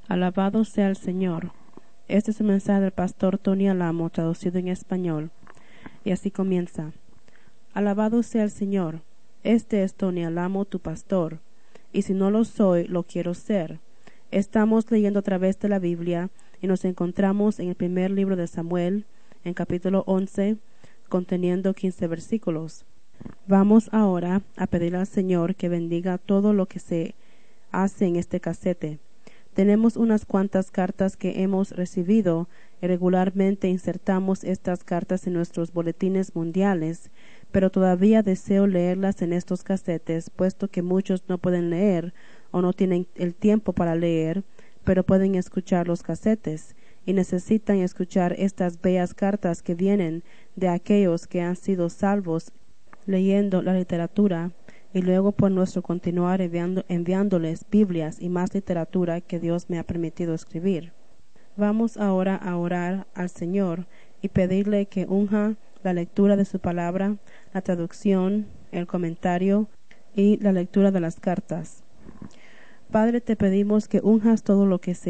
Alabado sea el Señor. Este es el mensaje del pastor Tony Alamo, traducido en español. Y así comienza. Alabado sea el Señor. Este es Tony Alamo, tu pastor. Y si no lo soy, lo quiero ser. Estamos leyendo a través de la Biblia y nos encontramos en el primer libro de Samuel, en capítulo 11, conteniendo 15 versículos. Vamos ahora a pedir al Señor que bendiga todo lo que se hace en este casete. Tenemos unas cuantas cartas que hemos recibido y regularmente insertamos estas cartas en nuestros boletines mundiales, pero todavía deseo leerlas en estos casetes, puesto que muchos no pueden leer o no tienen el tiempo para leer, pero pueden escuchar los casetes y necesitan escuchar estas bellas cartas que vienen de aquellos que han sido salvos leyendo la literatura y luego por nuestro continuar enviándoles Biblias y más literatura que Dios me ha permitido escribir. Vamos ahora a orar al Señor y pedirle que unja la lectura de su palabra, la traducción, el comentario y la lectura de las cartas. Padre, te pedimos que unjas todo lo que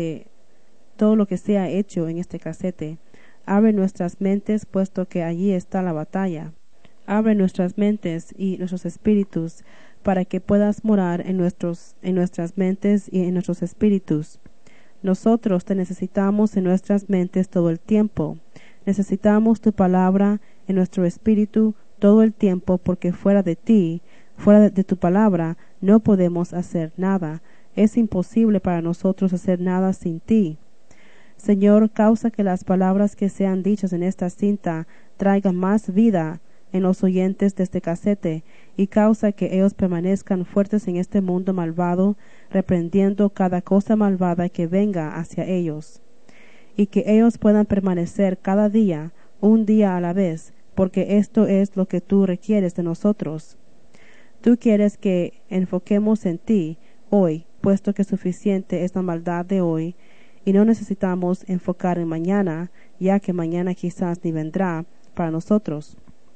sea hecho en este casete. Abre nuestras mentes, puesto que allí está la batalla. Abre nuestras mentes y nuestros espíritus para que puedas morar en nuestras mentes y en nuestros espíritus. Nosotros te necesitamos en nuestras mentes todo el tiempo. Necesitamos tu palabra en nuestro espíritu todo el tiempo, porque fuera de ti, fuera de tu palabra, no podemos hacer nada. Es imposible para nosotros hacer nada sin ti. Señor, causa que las palabras que sean dichas en esta cinta traigan más vida en los oyentes de este casete y causa que ellos permanezcan fuertes en este mundo malvado, reprendiendo cada cosa malvada que venga hacia ellos, y que ellos puedan permanecer cada día, un día a la vez, porque esto es lo que tú requieres de nosotros. Tú quieres que enfoquemos en ti hoy, puesto que suficiente es la maldad de hoy, y no necesitamos enfocar en mañana, ya que mañana quizás ni vendrá para nosotros.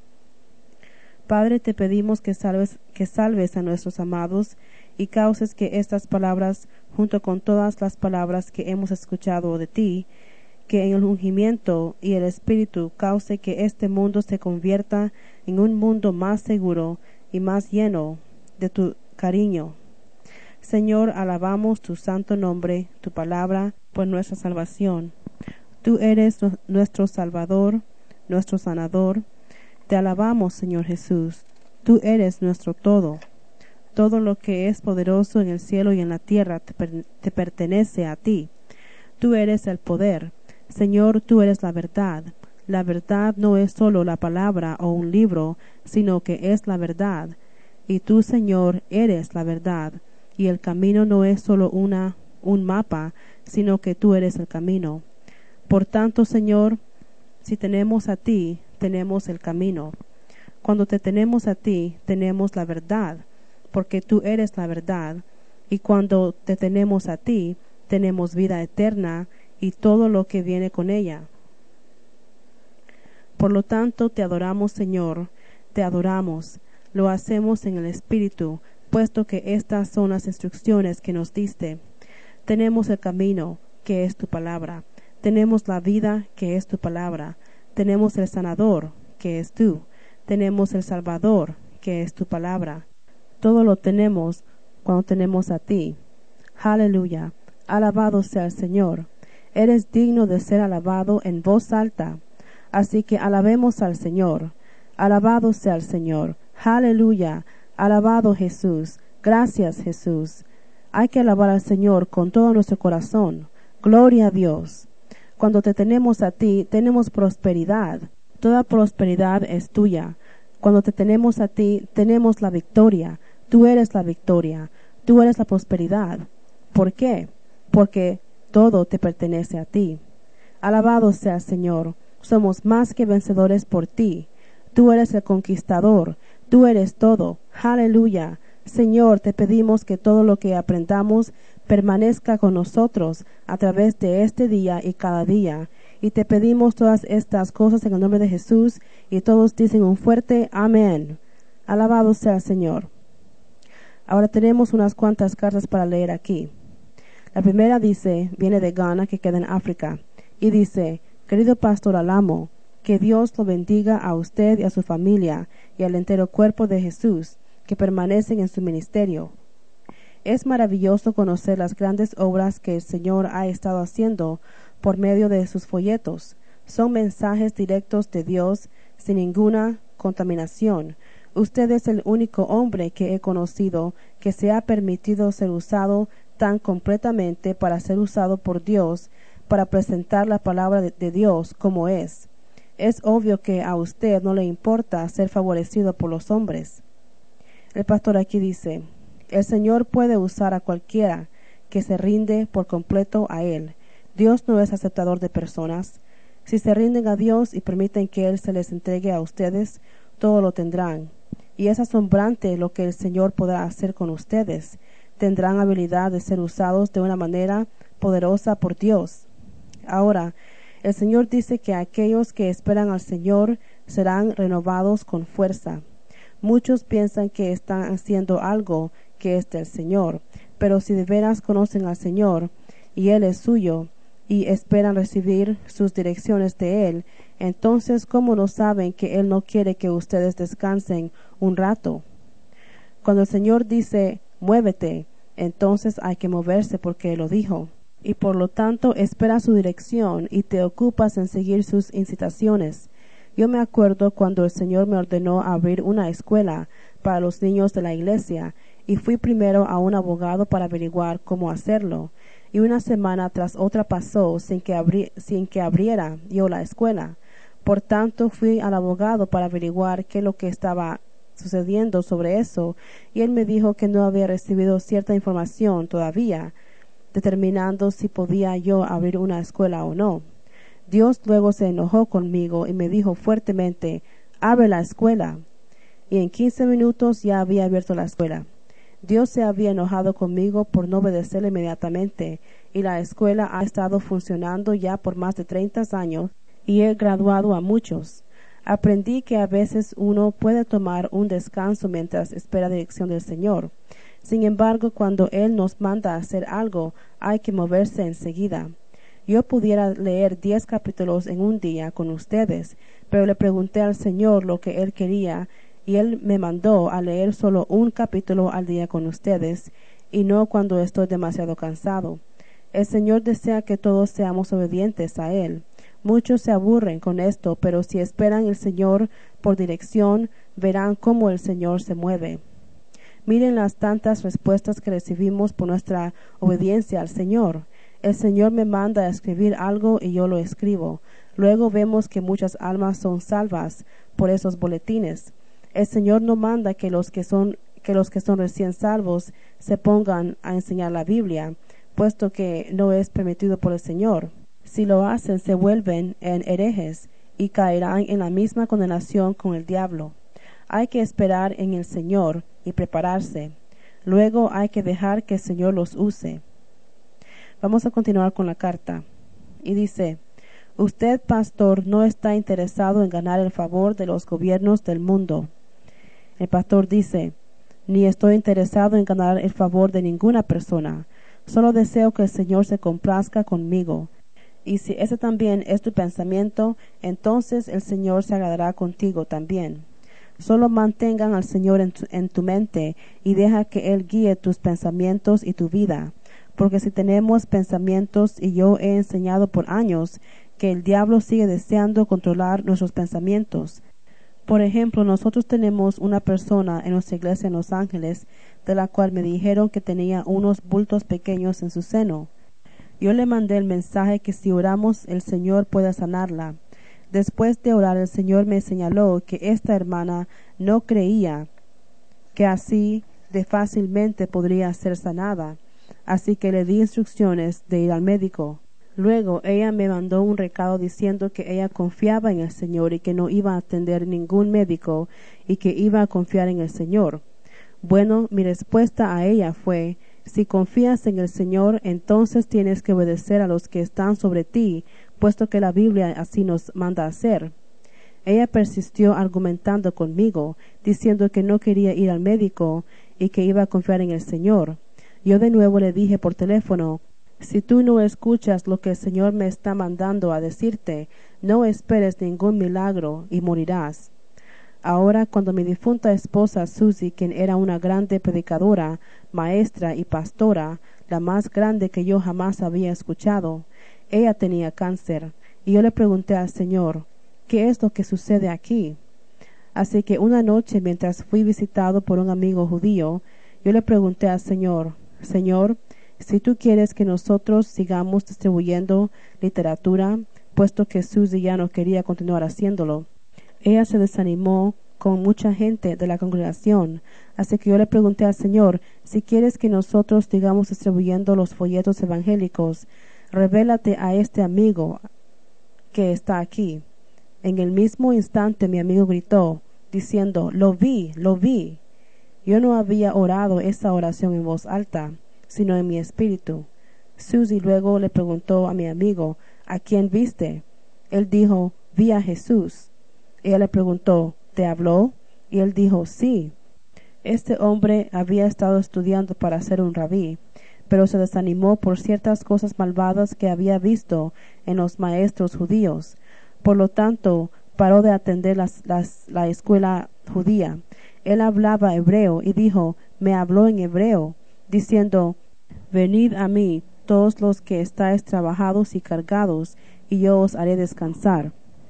Padre, te pedimos que salves a nuestros amados y causes que estas palabras, junto con todas las palabras que hemos escuchado de ti, que en el ungimiento y el Espíritu cause que este mundo se convierta en un mundo más seguro y más lleno de tu cariño. Señor, alabamos tu santo nombre, tu palabra, por nuestra salvación. Tú eres nuestro Salvador, nuestro sanador. Te alabamos, Señor Jesús. Tú eres nuestro todo. Todo lo que es poderoso en el cielo y en la tierra te pertenece a ti. Tú eres el poder. Señor, tú eres la verdad. La verdad no es solo la palabra o un libro, sino que es la verdad. Y tú, Señor, eres la verdad. Y el camino no es solo un mapa, sino que tú eres el camino. Por tanto, Señor, si tenemos a ti, tenemos el camino. Cuando te tenemos a ti, tenemos la verdad, porque tú eres la verdad. Y cuando te tenemos a ti, tenemos vida eterna y todo lo que viene con ella. Por lo tanto, te adoramos, Señor, te adoramos. Lo hacemos en el Espíritu, puesto que estas son las instrucciones que nos diste. Tenemos el camino, que es tu palabra. Tenemos la vida, que es tu palabra. Tenemos el sanador, que es tú. Tenemos el salvador, que es tu palabra. Todo lo tenemos cuando tenemos a ti. Aleluya. Alabado sea el Señor. Eres digno de ser alabado en voz alta. Así que alabemos al Señor. Alabado sea el Señor. Aleluya. Alabado Jesús. Gracias, Jesús. Hay que alabar al Señor con todo nuestro corazón. Gloria a Dios. Cuando te tenemos a ti, tenemos prosperidad. Toda prosperidad es tuya. Cuando te tenemos a ti, tenemos la victoria. Tú eres la victoria. Tú eres la prosperidad. ¿Por qué? Porque todo te pertenece a ti. Alabado sea el Señor. Somos más que vencedores por ti. Tú eres el conquistador. Tú eres todo. Aleluya. Señor, te pedimos que todo lo que aprendamos permanezca con nosotros a través de este día y cada día. Y te pedimos todas estas cosas en el nombre de Jesús. Y todos dicen un fuerte amén. Alabado sea el Señor. Ahora tenemos unas cuantas cartas para leer aquí. La primera viene de Ghana, que queda en África, y dice: querido pastor Alamo, que Dios lo bendiga a usted y a su familia y al entero cuerpo de Jesús que permanecen en su ministerio. Es maravilloso conocer las grandes obras que el Señor ha estado haciendo por medio de sus folletos. Son mensajes directos de Dios sin ninguna contaminación. Usted es el único hombre que he conocido que se ha permitido ser usado tan completamente para ser usado por Dios para presentar la palabra de Dios como es. Es obvio que a usted no le importa ser favorecido por los hombres. El pastor aquí dice: el Señor puede usar a cualquiera que se rinde por completo a Él. Dios no es aceptador de personas. Si se rinden a Dios y permiten que Él se les entregue a ustedes, todo lo tendrán. Y es asombrante lo que el Señor podrá hacer con ustedes. Tendrán habilidad de ser usados de una manera poderosa por Dios. Ahora, el Señor dice que aquellos que esperan al Señor serán renovados con fuerza. Muchos piensan que están haciendo algo que es del Señor, pero si de veras conocen al Señor y Él es suyo y esperan recibir sus direcciones de Él, entonces ¿cómo no saben que Él no quiere que ustedes descansen un rato? Cuando el Señor dice muévete, entonces hay que moverse porque Él lo dijo, y por lo tanto espera su dirección y te ocupas en seguir sus incitaciones. Yo me acuerdo cuando el Señor me ordenó abrir una escuela para los niños de la iglesia, y fui primero a un abogado para averiguar cómo hacerlo, y una semana tras otra pasó sin que abriera yo la escuela. Por tanto fui al abogado para averiguar qué es lo que estaba sucediendo sobre eso, y él me dijo que no había recibido cierta información todavía, determinando si podía yo abrir una escuela o no. Dios luego se enojó conmigo y me dijo fuertemente: abre la escuela. Y en 15 minutos ya había abierto la escuela. Dios se había enojado conmigo por no obedecerle inmediatamente, y la escuela ha estado funcionando ya por más de 30 años y he graduado a muchos. Aprendí que a veces uno puede tomar un descanso mientras espera dirección del Señor. Sin embargo, cuando Él nos manda a hacer algo, hay que moverse enseguida. Yo pudiera leer 10 capítulos en un día con ustedes, pero le pregunté al Señor lo que Él quería, y Él me mandó a leer solo un capítulo al día con ustedes, y no cuando estoy demasiado cansado. El Señor desea que todos seamos obedientes a Él. Muchos se aburren con esto, pero si esperan el Señor por dirección, verán cómo el Señor se mueve. Miren las tantas respuestas que recibimos por nuestra obediencia al Señor. El Señor me manda a escribir algo y yo lo escribo. Luego vemos que muchas almas son salvas por esos boletines. El Señor no manda que los que son recién salvos se pongan a enseñar la Biblia, puesto que no es permitido por el Señor. Si lo hacen, se vuelven en herejes y caerán en la misma condenación con el diablo. Hay que esperar en el Señor y prepararse. Luego hay que dejar que el Señor los use. Vamos a continuar con la carta. Y dice: usted, pastor, no está interesado en ganar el favor de los gobiernos del mundo. El pastor dice: ni estoy interesado en ganar el favor de ninguna persona. Solo deseo que el Señor se complazca conmigo. Y si ese también es tu pensamiento, entonces el Señor se agradará contigo también. Solo mantengan al Señor en tu mente y deja que Él guíe tus pensamientos y tu vida. Porque si tenemos pensamientos, y yo he enseñado por años que el diablo sigue deseando controlar nuestros pensamientos. Por ejemplo, nosotros tenemos una persona en nuestra iglesia en Los Ángeles, de la cual me dijeron que tenía unos bultos pequeños en su seno. Yo le mandé el mensaje que si oramos el Señor pueda sanarla. Después de orar, el Señor me señaló que esta hermana no creía que así de fácilmente podría ser sanada, así que le di instrucciones de ir al médico. Luego ella me mandó un recado diciendo que ella confiaba en el Señor y que no iba a atender ningún médico y que iba a confiar en el Señor. Bueno, mi respuesta a ella fue: si confías en el Señor, entonces tienes que obedecer a los que están sobre ti, puesto que la Biblia así nos manda hacer. Ella persistió argumentando conmigo, diciendo que no quería ir al médico y que iba a confiar en el Señor. Yo de nuevo le dije por teléfono Si tú no escuchas lo que el Señor me está mandando a decirte, no esperes ningún milagro y morirás. Ahora, cuando mi difunta esposa Susie, quien era una grande predicadora, maestra y pastora, la más grande que yo jamás había escuchado, ella tenía cáncer, y yo le pregunté al Señor, ¿qué es lo que sucede aquí? Así que una noche, mientras fui visitado por un amigo judío, yo le pregunté al Señor, Señor, si tú quieres que nosotros sigamos distribuyendo literatura, puesto que Susie ya no quería continuar haciéndolo. Ella se desanimó con mucha gente de la congregación, así que yo le pregunté al Señor, si quieres que nosotros sigamos distribuyendo los folletos evangélicos, revélate a este amigo que está aquí. En el mismo instante mi amigo gritó, diciendo, lo vi. Yo no había orado esa oración en voz alta, sino en mi espíritu. Susie luego le preguntó a mi amigo, ¿a quién viste? Él dijo, vi a Jesús. Ella le preguntó, ¿te habló? Y él dijo, sí. Este hombre había estado estudiando para ser un rabí, pero se desanimó por ciertas cosas malvadas que había visto en los maestros judíos. Por lo tanto, paró de atender la escuela judía. Él hablaba hebreo y dijo, me habló en hebreo, diciendo, venid a mí todos los que estáis trabajados y cargados, y yo os haré descansar.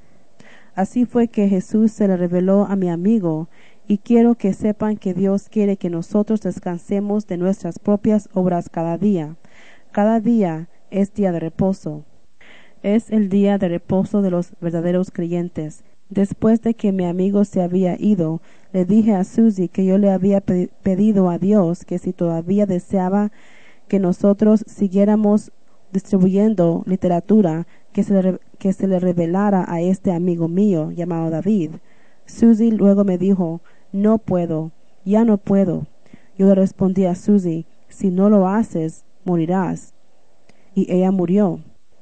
Así fue que Jesús se le reveló a mi amigo, y quiero que sepan que Dios quiere que nosotros descansemos de nuestras propias obras cada día. Cada día es día de reposo. Es el día de reposo de los verdaderos creyentes. Después de que mi amigo se había ido, le dije a Susie que yo le había pedido a Dios que si todavía deseaba que nosotros siguiéramos distribuyendo literatura, que se le revelara a este amigo mío llamado David. Susie luego me dijo, no puedo, ya no puedo. Yo le respondí a Susie, si no lo haces, morirás. Y ella murió.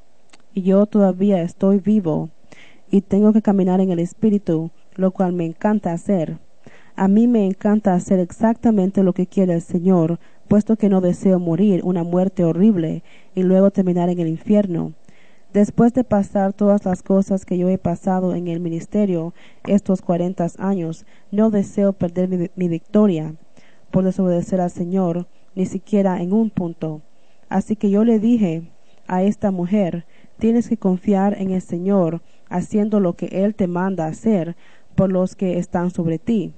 Y yo todavía estoy vivo, y tengo que caminar en el Espíritu, lo cual me encanta hacer. A mí me encanta hacer exactamente lo que quiere el Señor, puesto que no deseo morir una muerte horrible y luego terminar en el infierno. Después de pasar todas las cosas que yo he pasado en el ministerio estos 40 años, no deseo perder mi victoria por desobedecer al Señor, ni siquiera en un punto. Así que yo le dije a esta mujer, tienes que confiar en el Señor, haciendo lo que Él te manda hacer por los que están sobre ti.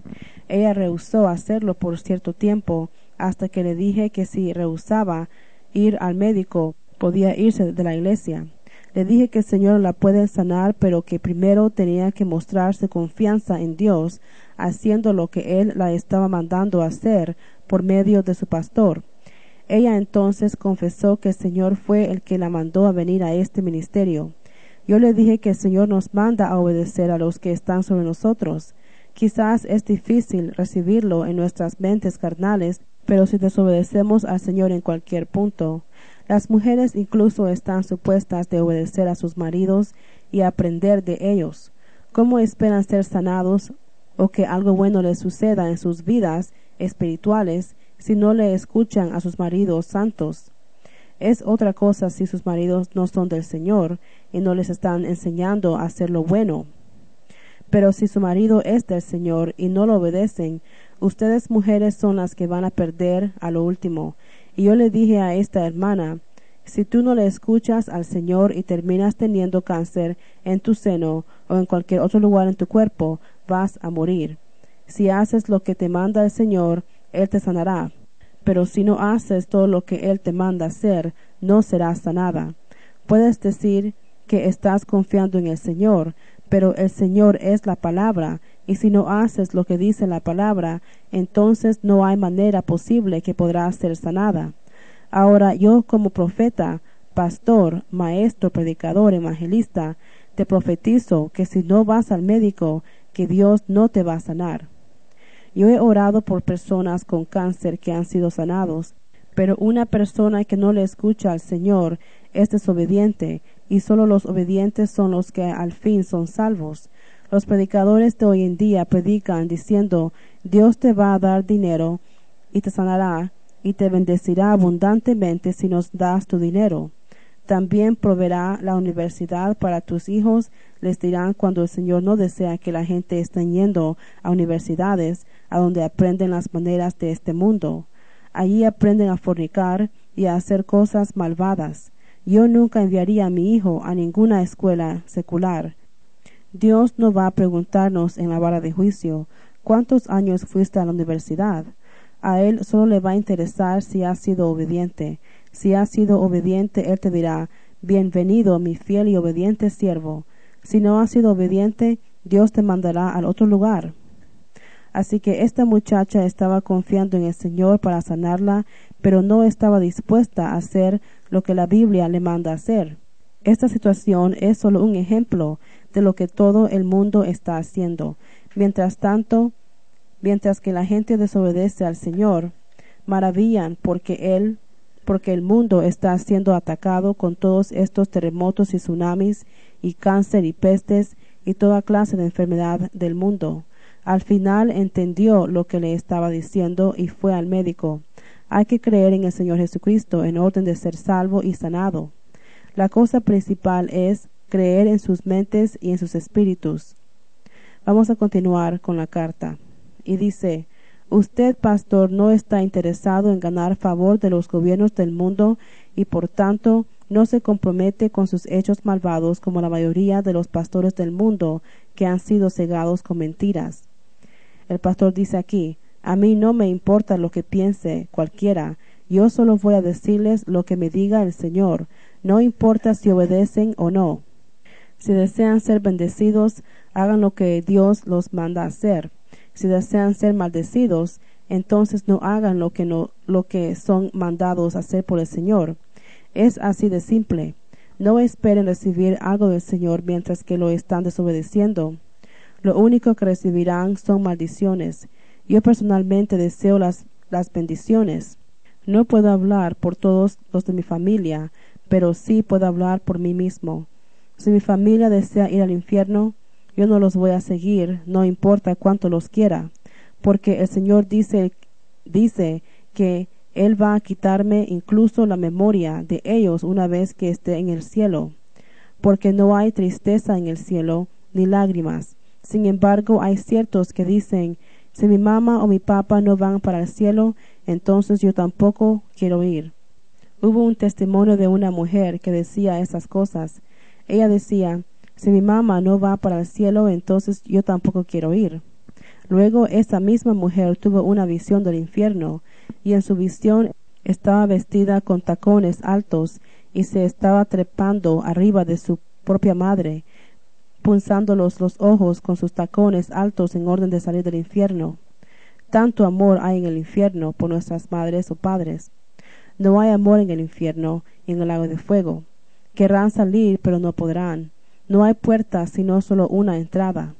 Ella rehusó hacerlo por cierto tiempo, hasta que le dije que si rehusaba ir al médico, podía irse de la iglesia. Le dije que el Señor la puede sanar, pero que primero tenía que mostrarse confianza en Dios, haciendo lo que Él la estaba mandando hacer por medio de su pastor. Ella entonces confesó que el Señor fue el que la mandó a venir a este ministerio. Yo le dije que el Señor nos manda a obedecer a los que están sobre nosotros. Quizás es difícil recibirlo en nuestras mentes carnales, pero si desobedecemos al Señor en cualquier punto, las mujeres incluso están supuestas de obedecer a sus maridos y aprender de ellos. ¿Cómo esperan ser sanados o que algo bueno les suceda en sus vidas espirituales si no le escuchan a sus maridos santos? Es otra cosa si sus maridos no son del Señor y no les están enseñando a hacer lo bueno. Pero si su marido es del Señor y no lo obedecen, ustedes mujeres son las que van a perder a lo último. Y yo le dije a esta hermana, si tú no le escuchas al Señor y terminas teniendo cáncer en tu seno o en cualquier otro lugar en tu cuerpo, vas a morir. Si haces lo que te manda el Señor, Él te sanará. Pero si no haces todo lo que Él te manda hacer, no serás sanada. Puedes decir que estás confiando en el Señor, pero el Señor es la palabra, y si no haces lo que dice la palabra, entonces no hay manera posible que podrás ser sanada. Ahora yo como profeta, pastor, maestro, predicador, evangelista, te profetizo que si no vas al médico, que Dios no te va a sanar. Yo he orado por personas con cáncer que han sido sanados, pero una persona que no le escucha al Señor es desobediente, y solo los obedientes son los que al fin son salvos. Los predicadores de hoy en día predican diciendo, Dios te va a dar dinero y te sanará, y te bendecirá abundantemente si nos das tu dinero. También proveerá la universidad para tus hijos. Les dirán cuando el Señor no desea que la gente esté yendo a universidades a donde aprenden las maneras de este mundo. Allí aprenden a fornicar y a hacer cosas malvadas. Yo nunca enviaría a mi hijo a ninguna escuela secular. Dios no va a preguntarnos en la vara de juicio, ¿cuántos años fuiste a la universidad? A Él solo le va a interesar si has sido obediente. Si has sido obediente, Él te dirá, bienvenido, mi fiel y obediente siervo. Si no has sido obediente, Dios te mandará al otro lugar. Así que esta muchacha estaba confiando en el Señor para sanarla, pero no estaba dispuesta a hacer lo que la Biblia le manda hacer. Esta situación es solo un ejemplo de lo que todo el mundo está haciendo. Mientras que la gente desobedece al Señor, maravillan porque el mundo está siendo atacado con todos estos terremotos y tsunamis y cáncer y pestes y toda clase de enfermedad del mundo. Al final entendió lo que le estaba diciendo y fue al médico. Hay que creer en el Señor Jesucristo en orden de ser salvo y sanado. La cosa principal es creer en sus mentes y en sus espíritus. Vamos a continuar con la carta. Y dice, usted, pastor, no está interesado en ganar favor de los gobiernos del mundo y por tanto no se compromete con sus hechos malvados como la mayoría de los pastores del mundo que han sido cegados con mentiras. El pastor dice aquí, a mí no me importa lo que piense cualquiera, yo solo voy a decirles lo que me diga el Señor, no importa si obedecen o no. Si desean ser bendecidos, hagan lo que Dios los manda hacer. Si desean ser maldecidos, entonces no hagan lo que son mandados hacer por el Señor. Es así de simple. No esperen recibir algo del Señor mientras que lo están desobedeciendo. Lo único que recibirán son maldiciones. Yo personalmente deseo las bendiciones. No puedo hablar por todos los de mi familia, pero sí puedo hablar por mí mismo. Si mi familia desea ir al infierno, yo no los voy a seguir, no importa cuánto los quiera, porque el Señor dice que Él va a quitarme incluso la memoria de ellos una vez que esté en el cielo, porque no hay tristeza en el cielo, ni lágrimas. Sin embargo, hay ciertos que dicen, si mi mamá o mi papá no van para el cielo, entonces yo tampoco quiero ir. Hubo un testimonio de una mujer que decía esas cosas. Ella decía, si mi mamá no va para el cielo, entonces yo tampoco quiero ir. Luego esa misma mujer tuvo una visión del infierno, y en su visión estaba vestida con tacones altos y se estaba trepando arriba de su propia madre, punzándolos los ojos con sus tacones altos en orden de salir del infierno. Tanto amor hay en el infierno por nuestras madres o padres. No hay amor en el infierno y en el lago de fuego. Querrán salir, pero no podrán. No hay puerta, sino solo una entrada.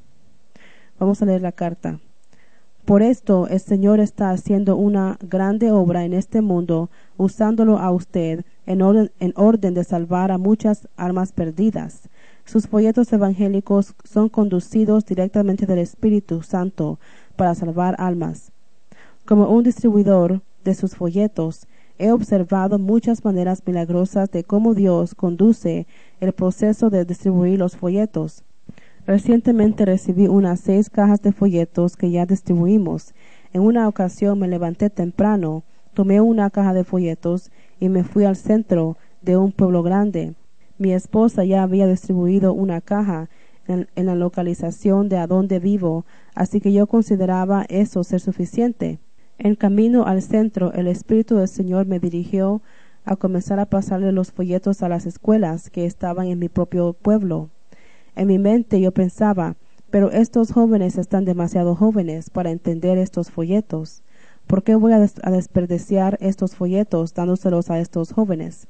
Vamos a leer la carta. Por esto el Señor está haciendo una grande obra en este mundo, usándolo a usted en orden de salvar a muchas almas perdidas. Sus folletos evangélicos son conducidos directamente del Espíritu Santo para salvar almas. Como un distribuidor de sus folletos, he observado muchas maneras milagrosas de cómo Dios conduce el proceso de distribuir los folletos. Recientemente recibí unas 6 cajas de folletos que ya distribuimos. En una ocasión me levanté temprano, tomé una caja de folletos y me fui al centro de un pueblo grande. Mi esposa ya había distribuido una caja en la localización de a donde vivo, así que yo consideraba eso ser suficiente. En camino al centro, el Espíritu del Señor me dirigió a comenzar a pasarle los folletos a las escuelas que estaban en mi propio pueblo. En mi mente yo pensaba, pero estos jóvenes están demasiado jóvenes para entender estos folletos. ¿Por qué voy a desperdiciar estos folletos dándoselos a estos jóvenes?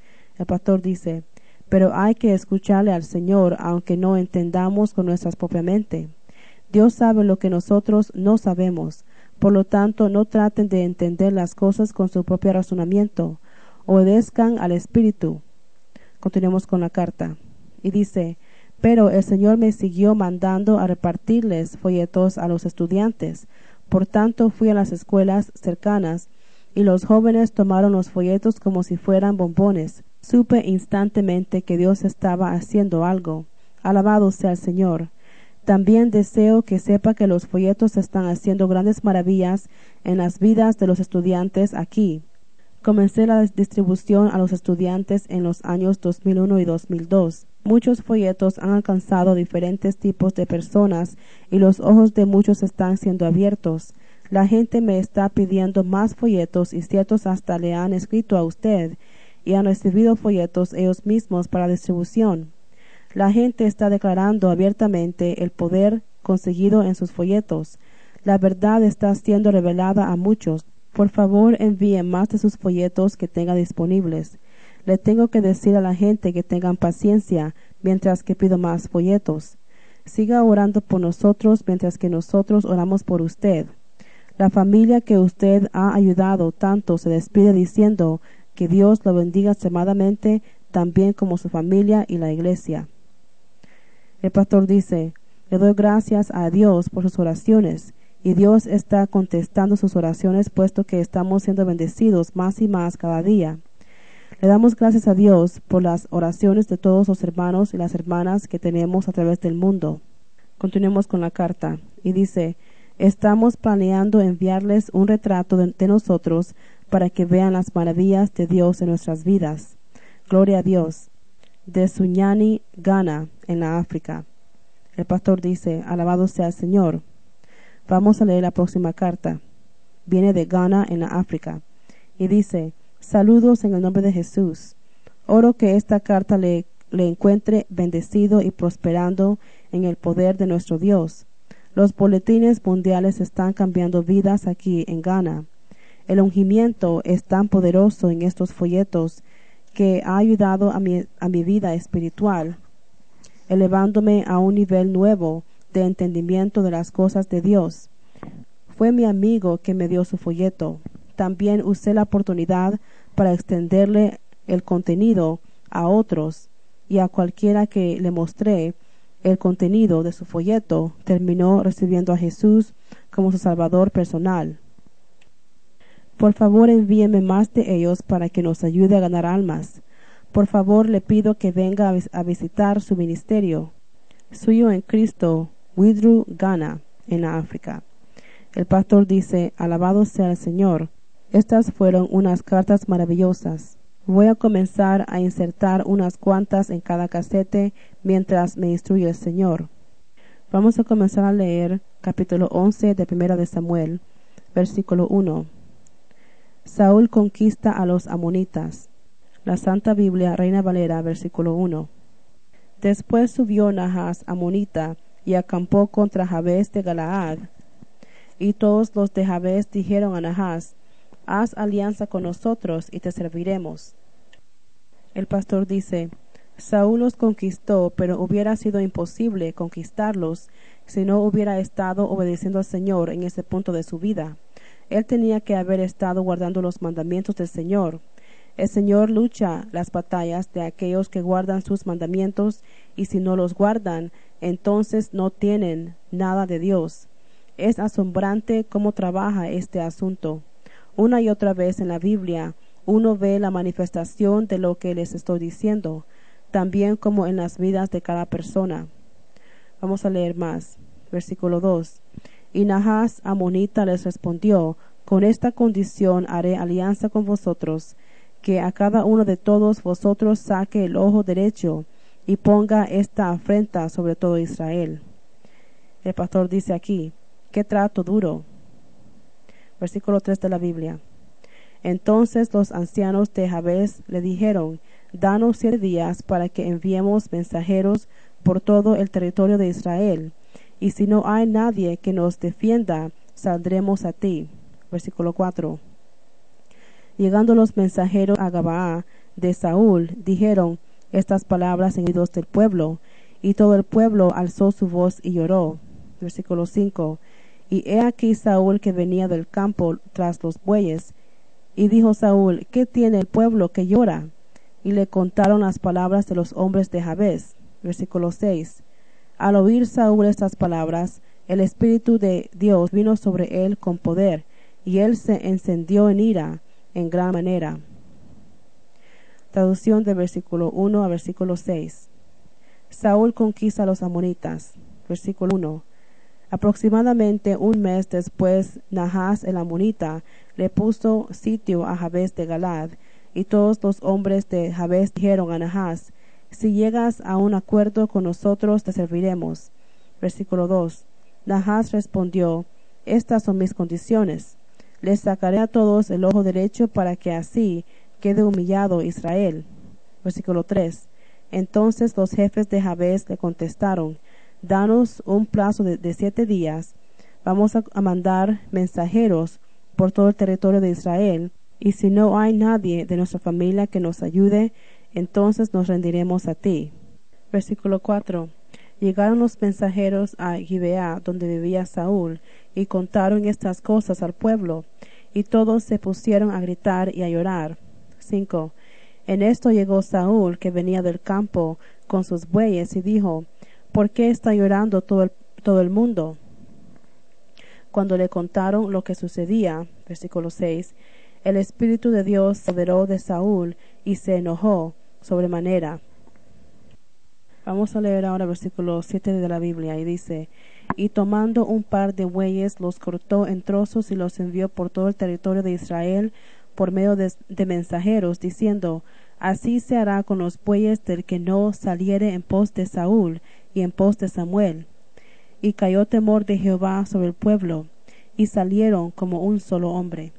El pastor dice, pero hay que escucharle al Señor aunque no entendamos con nuestras propias mentes. Dios sabe lo que nosotros no sabemos. Por lo tanto, no traten de entender las cosas con su propio razonamiento. Obedezcan al Espíritu. Continuemos con la carta. Y dice, pero el Señor me siguió mandando a repartirles folletos a los estudiantes. Por tanto, fui a las escuelas cercanas y los jóvenes tomaron los folletos como si fueran bombones. Supe instantáneamente que Dios estaba haciendo algo. Alabado sea el Señor. También deseo que sepa que los folletos están haciendo grandes maravillas en las vidas de los estudiantes aquí. Comencé la distribución a los estudiantes en los años 2001 y 2002. Muchos folletos han alcanzado diferentes tipos de personas y los ojos de muchos están siendo abiertos. La gente me está pidiendo más folletos y ciertos hasta le han escrito a usted y han recibido folletos ellos mismos para distribución. La gente está declarando abiertamente el poder conseguido en sus folletos. La verdad está siendo revelada a muchos. Por favor, envíe más de sus folletos que tenga disponibles. Le tengo que decir a la gente que tengan paciencia mientras que pido más folletos. Siga orando por nosotros mientras que nosotros oramos por usted. La familia que usted ha ayudado tanto se despide diciendo que Dios lo bendiga extremadamente, también como su familia y la iglesia. El pastor dice, le doy gracias a Dios por sus oraciones, y Dios está contestando sus oraciones puesto que estamos siendo bendecidos más y más cada día. Le damos gracias a Dios por las oraciones de todos los hermanos y las hermanas que tenemos a través del mundo. Continuemos con la carta, y dice, estamos planeando enviarles un retrato de nosotros para que vean las maravillas de Dios en nuestras vidas. Gloria a Dios. De Sunyani, Ghana, en la África. El pastor dice, alabado sea el Señor. Vamos a leer la próxima carta. Viene de Ghana, en la África. Y dice, saludos en el nombre de Jesús. Oro que esta carta le encuentre bendecido y prosperando en el poder de nuestro Dios. Los boletines mundiales están cambiando vidas aquí en Ghana. El ungimiento es tan poderoso en estos folletos que ha ayudado a mi vida espiritual, elevándome a un nivel nuevo de entendimiento de las cosas de Dios. Fue mi amigo que me dio su folleto. También usé la oportunidad para extenderle el contenido a otros, y a cualquiera que le mostré el contenido de su folleto terminó recibiendo a Jesús como su Salvador personal. Por favor, envíeme más de ellos para que nos ayude a ganar almas. Por favor, le pido que venga a visitar su ministerio. Suyo en Cristo, Widru, Ghana, en África. El pastor dice, alabado sea el Señor. Estas fueron unas cartas maravillosas. Voy a comenzar a insertar unas cuantas en cada casete mientras me instruye el Señor. Vamos a comenzar a leer capítulo 11 de 1 de Samuel, versículo 1. Saúl conquista a los amonitas. La Santa Biblia, Reina Valera, versículo 1. Después subió Nahas amonita y acampó contra Jabes de Galaad. Y todos los de Jabes dijeron a Nahas, haz alianza con nosotros y te serviremos. El pastor dice, Saúl los conquistó, pero hubiera sido imposible conquistarlos si no hubiera estado obedeciendo al Señor en ese punto de su vida. Él tenía que haber estado guardando los mandamientos del Señor. El Señor lucha las batallas de aquellos que guardan sus mandamientos, y si no los guardan, entonces no tienen nada de Dios. Es asombrante cómo trabaja este asunto. Una y otra vez en la Biblia, uno ve la manifestación de lo que les estoy diciendo, también como en las vidas de cada persona. Vamos a leer más. Versículo 2. Y Nahas amonita les respondió, con esta condición haré alianza con vosotros, que a cada uno de todos vosotros saque el ojo derecho y ponga esta afrenta sobre todo Israel. El pastor dice aquí, qué trato duro. Versículo 3 de la Biblia. Entonces los ancianos de Jabes le dijeron, danos 7 días para que enviemos mensajeros por todo el territorio de Israel, y si no hay nadie que nos defienda, saldremos a ti. Versículo 4. Llegando los mensajeros a Gabaa de Saúl, dijeron estas palabras en oídos del pueblo, y todo el pueblo alzó su voz y lloró. Versículo 5. Y he aquí Saúl que venía del campo tras los bueyes, y dijo Saúl, ¿qué tiene el pueblo que llora? Y le contaron las palabras de los hombres de Jabes. Versículo 6. Al oír Saúl estas palabras, el Espíritu de Dios vino sobre él con poder, y él se encendió en ira, en gran manera. Traducción de versículo 1 a versículo 6. Saúl conquista a los amonitas. Versículo 1. Aproximadamente un mes después, Nahas el amonita le puso sitio a Jabes de Galad, y todos los hombres de Jabes dijeron a Nahas: si llegas a un acuerdo con nosotros, te serviremos. Versículo 2. Nahas respondió: estas son mis condiciones. Les sacaré a todos el ojo derecho para que así quede humillado Israel. Versículo 3. Entonces los jefes de Jabes le contestaron: danos un plazo de 7 días. Vamos a mandar mensajeros por todo el territorio de Israel, y si no hay nadie de nuestra familia que nos ayude, entonces nos rendiremos a ti. Versículo 4. Llegaron los mensajeros a Gibeá, donde vivía Saúl, y contaron estas cosas al pueblo, y todos se pusieron a gritar y a llorar. 5. En esto llegó Saúl, que venía del campo con sus bueyes, y dijo: ¿por qué está llorando todo el mundo? Cuando le contaron lo que sucedía, versículo 6, el Espíritu de Dios se apoderó de Saúl y se enojó sobremanera. Vamos a leer ahora versículo 7 de la Biblia, y dice: y tomando un par de bueyes, los cortó en trozos y los envió por todo el territorio de Israel por medio de mensajeros, diciendo: así se hará con los bueyes del que no saliere en pos de Saúl y en pos de Samuel. Y cayó temor de Jehová sobre el pueblo, y salieron como un solo hombre.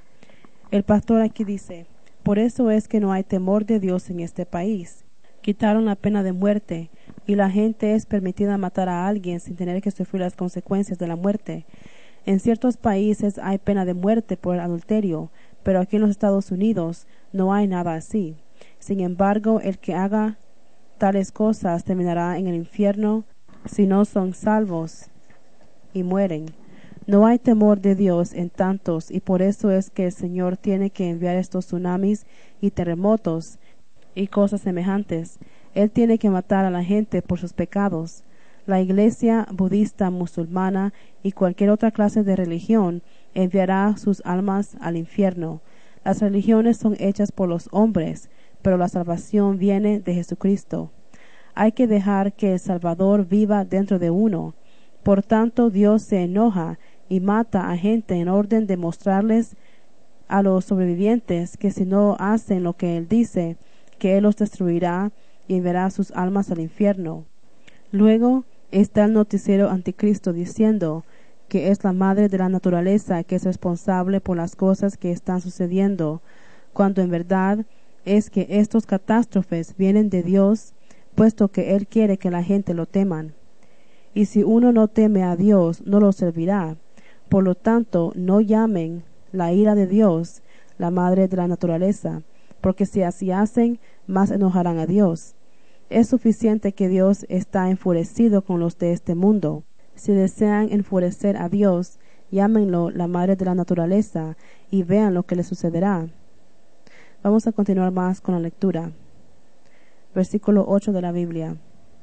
El pastor aquí dice: por eso es que no hay temor de Dios en este país. Quitaron la pena de muerte, y la gente es permitida matar a alguien sin tener que sufrir las consecuencias de la muerte. En ciertos países hay pena de muerte por adulterio, pero aquí en los Estados Unidos no hay nada así. Sin embargo, el que haga tales cosas terminará en el infierno si no son salvos y mueren. No hay temor de Dios en tantos, y por eso es que el Señor tiene que enviar estos tsunamis y terremotos y cosas semejantes. Él tiene que matar a la gente por sus pecados. La iglesia budista, musulmana y cualquier otra clase de religión enviará sus almas al infierno. Las religiones son hechas por los hombres, pero la salvación viene de Jesucristo. Hay que dejar que el Salvador viva dentro de uno. Por tanto, Dios se enoja y mata a gente en orden de mostrarles a los sobrevivientes que si no hacen lo que Él dice, que Él los destruirá y enviará sus almas al infierno. Luego está el noticiero anticristo diciendo que es la madre de la naturaleza que es responsable por las cosas que están sucediendo, cuando en verdad es que estos catástrofes vienen de Dios, puesto que Él quiere que la gente lo teman. Y si uno no teme a Dios, no lo servirá. Por lo tanto, no llamen la ira de Dios la madre de la naturaleza, porque si así hacen, más enojarán a Dios. Es suficiente que Dios está enfurecido con los de este mundo. Si desean enfurecer a Dios, llámenlo la madre de la naturaleza y vean lo que le sucederá. Vamos a continuar más con la lectura. Versículo 8 de la Biblia.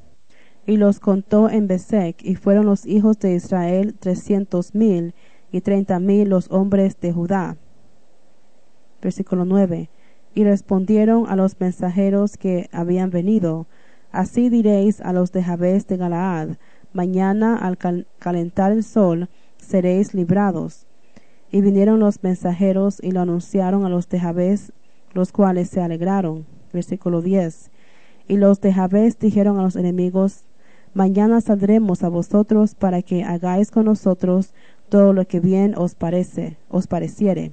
Y los contó en Besec, y fueron los hijos de Israel 300,000, y 30,000 los hombres de Judá. Versículo 9. Y respondieron a los mensajeros que habían venido: así diréis a los de Jabes de Galaad: mañana al calentar el sol seréis librados. Y vinieron los mensajeros y lo anunciaron a los de Jabes, los cuales se alegraron. Versículo 10. Y los de Jabes dijeron a los enemigos: mañana saldremos a vosotros para que hagáis con nosotros todo lo que bien os pareciere.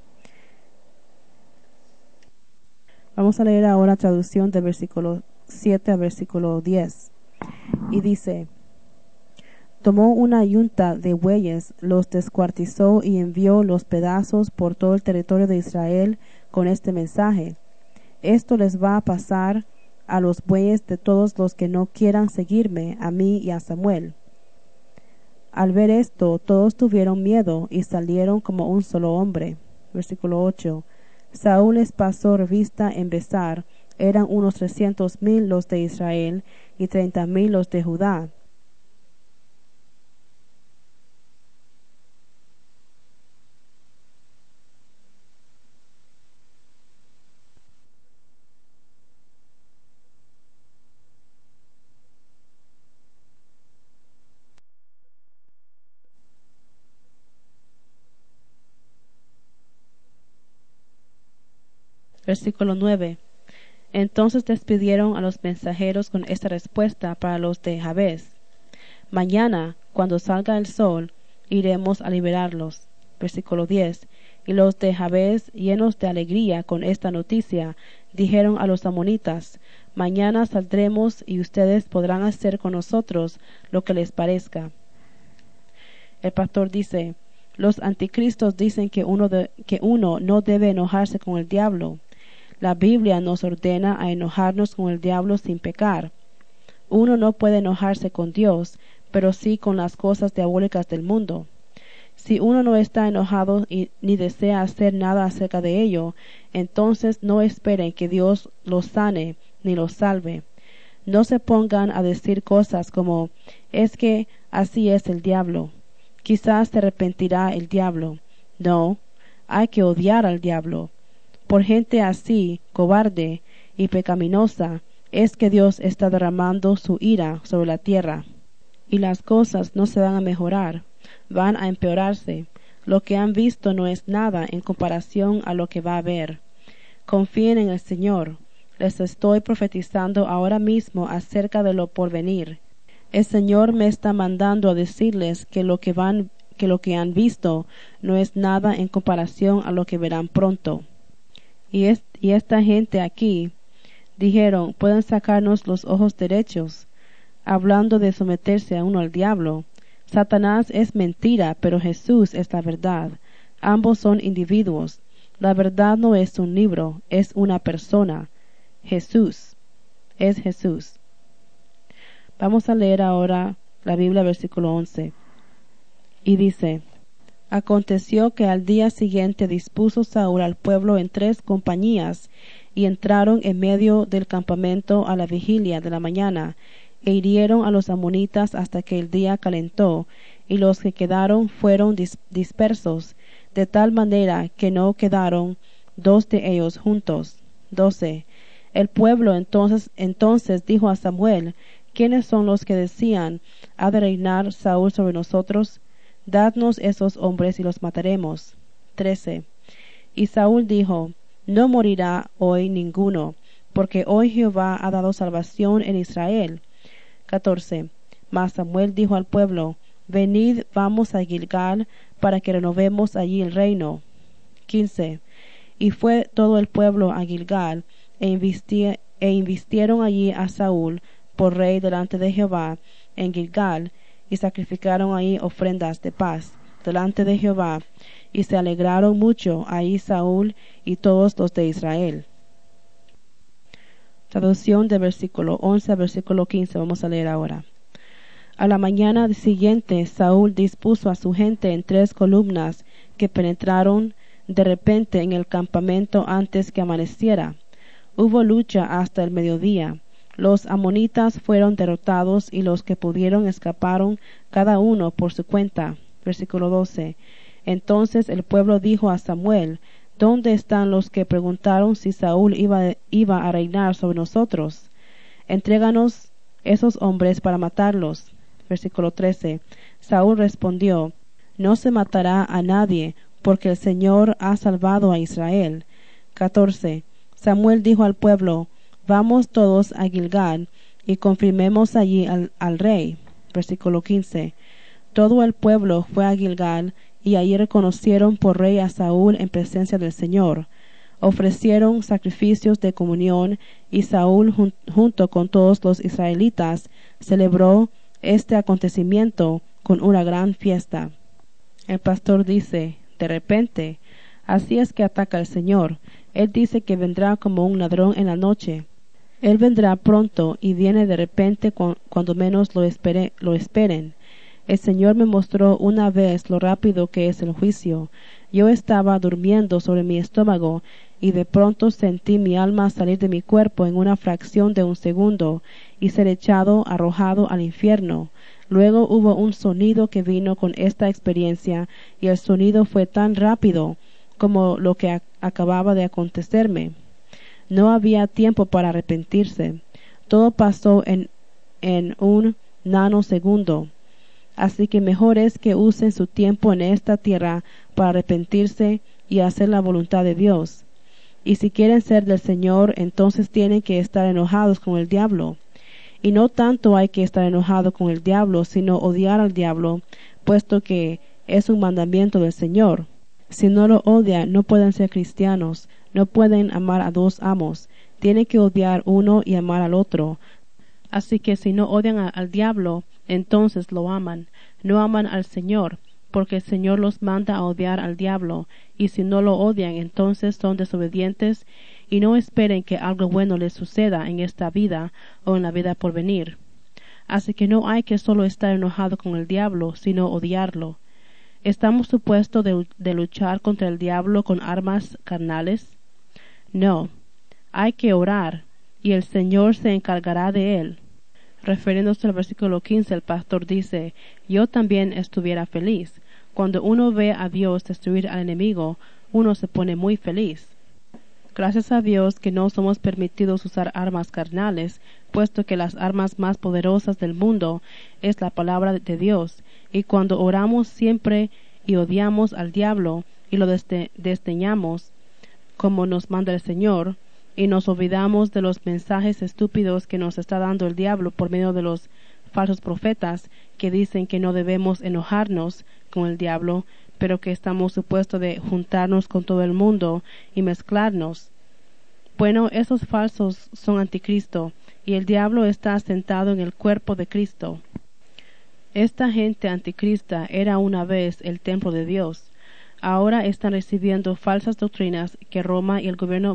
Vamos a leer ahora traducción de versículo 7 a versículo 10. Y dice: tomó una yunta de bueyes, los descuartizó y envió los pedazos por todo el territorio de Israel con este mensaje: esto les va a pasar a los bueyes de todos los que no quieran seguirme a mí y a Samuel. Al ver esto, todos tuvieron miedo y salieron como un solo hombre. Versículo 8. Saúl les pasó revista en Besar, eran unos 300,000 los de Israel y 30,000 los de Judá. Versículo 9. Entonces despidieron a los mensajeros con esta respuesta para los de Jabes: mañana, cuando salga el sol, iremos a liberarlos. Versículo 10. Y los de Jabes, llenos de alegría con esta noticia, dijeron a los amonitas: mañana saldremos y ustedes podrán hacer con nosotros lo que les parezca. El pastor dice: los anticristos dicen que uno no debe enojarse con el diablo. La Biblia nos ordena a enojarnos con el diablo sin pecar. Uno no puede enojarse con Dios, pero sí con las cosas diabólicas del mundo. Si uno no está enojado ni desea hacer nada acerca de ello, entonces no esperen que Dios los sane ni los salve. No se pongan a decir cosas como: es que así es el diablo. Quizás se arrepentirá el diablo. No, hay que odiar al diablo. Por gente así, cobarde y pecaminosa, es que Dios está derramando su ira sobre la tierra. Y las cosas no se van a mejorar, van a empeorarse. Lo que han visto no es nada en comparación a lo que va a ver. Confíen en el Señor. Les estoy profetizando ahora mismo acerca de lo por venir. El Señor me está mandando a decirles que lo que han visto no es nada en comparación a lo que verán pronto. Y esta gente aquí dijeron: pueden sacarnos los ojos derechos, hablando de someterse a uno al diablo. Satanás es mentira, pero Jesús es la verdad. Ambos son individuos. La verdad no es un libro, es una persona. Jesús es Jesús. Vamos a leer ahora la Biblia, versículo 11. Y dice: aconteció que al día siguiente dispuso Saúl al pueblo en 3 compañías, y entraron en medio del campamento a la vigilia de la mañana, e hirieron a los amonitas hasta que el día calentó, y los que quedaron fueron dispersos, de tal manera que no quedaron 2 de ellos juntos. 12. El pueblo entonces dijo a Samuel: ¿quiénes son los que decían: ha de reinar Saúl sobre nosotros? Dadnos esos hombres y los mataremos. 13. Y Saúl dijo: no morirá hoy ninguno, porque hoy Jehová ha dado salvación en Israel. 14. Mas Samuel dijo al pueblo: venid, vamos a Gilgal, para que renovemos allí el reino. 15. Y fue todo el pueblo a Gilgal, e invistieron allí a Saúl por rey delante de Jehová en Gilgal, y sacrificaron ahí ofrendas de paz delante de Jehová, y se alegraron mucho ahí Saúl y todos los de Israel. Traducción de versículo 11 a versículo 15. Vamos a leer ahora. A la mañana siguiente Saúl dispuso a su gente en 3 columnas que penetraron de repente en el campamento antes que amaneciera. Hubo lucha hasta el mediodía. Los amonitas fueron derrotados y los que pudieron escaparon cada uno por su cuenta. Versículo 12. Entonces el pueblo dijo a Samuel: ¿dónde están los que preguntaron si Saúl iba a reinar sobre nosotros? Entréganos esos hombres para matarlos. Versículo 13. Saúl respondió: no se matará a nadie, porque el Señor ha salvado a Israel. 14. Samuel dijo al pueblo: vamos todos a Gilgal, y confirmemos allí al rey. Versículo 15. Todo el pueblo fue a Gilgal, y allí reconocieron por rey a Saúl en presencia del Señor. Ofrecieron sacrificios de comunión, y Saúl junto con todos los israelitas celebró este acontecimiento con una gran fiesta. El pastor dice: de repente, así es que ataca el Señor. Él dice que vendrá como un ladrón en la noche. Él vendrá pronto y viene de repente cuando menos lo esperen. El Señor me mostró una vez lo rápido que es el juicio. Yo estaba durmiendo sobre mi estómago y de pronto sentí mi alma salir de mi cuerpo en una fracción de un segundo y ser arrojado al infierno. Luego hubo un sonido que vino con esta experiencia, y el sonido fue tan rápido como lo que acababa de acontecerme. No había tiempo para arrepentirse. Todo pasó en un nanosegundo. Así que mejor es que usen su tiempo en esta tierra para arrepentirse y hacer la voluntad de Dios. Y si quieren ser del Señor, entonces tienen que estar enojados con el diablo. Y no tanto hay que estar enojado con el diablo, sino odiar al diablo, puesto que es un mandamiento del Señor. Si no lo odian, no pueden ser cristianos, no pueden amar a dos amos, tienen que odiar uno y amar al otro. Así que si no odian al diablo, entonces lo aman, no aman al Señor, porque el Señor los manda a odiar al diablo, y si no lo odian, entonces son desobedientes, y no esperen que algo bueno les suceda en esta vida o en la vida por venir. Así que no hay que solo estar enojado con el diablo, sino odiarlo. ¿Estamos supuestos de luchar contra el diablo con armas carnales? No, hay que orar, y el Señor se encargará de él. Refiriéndose al versículo 15, el pastor dice, yo también estuviera feliz. Cuando uno ve a Dios destruir al enemigo, uno se pone muy feliz. Gracias a Dios que no somos permitidos usar armas carnales, puesto que las armas más poderosas del mundo es la palabra de Dios, y cuando oramos siempre y odiamos al diablo y lo desdeñamos, como nos manda el Señor, y nos olvidamos de los mensajes estúpidos que nos está dando el diablo por medio de los falsos profetas que dicen que no debemos enojarnos con el diablo, pero que estamos supuestos de juntarnos con todo el mundo y mezclarnos. Bueno, esos falsos son anticristo, y el diablo está sentado en el cuerpo de Cristo. Esta gente anticrista era una vez el templo de Dios. Ahora están recibiendo falsas doctrinas que Roma y el gobierno